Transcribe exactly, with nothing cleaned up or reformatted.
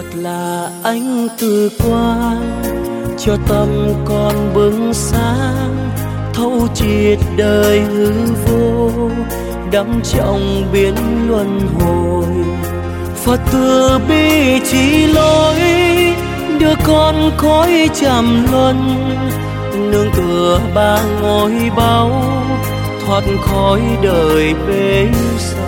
là ánh từ quang cho tâm con bừng sáng, thấu triệt đời hư vô, đắm trong biển luân hồi. Phật từ bi chỉ lối, đưa con khói trầm luân, nương tựa ba ngôi báu, thoát khỏi đời bể sâu.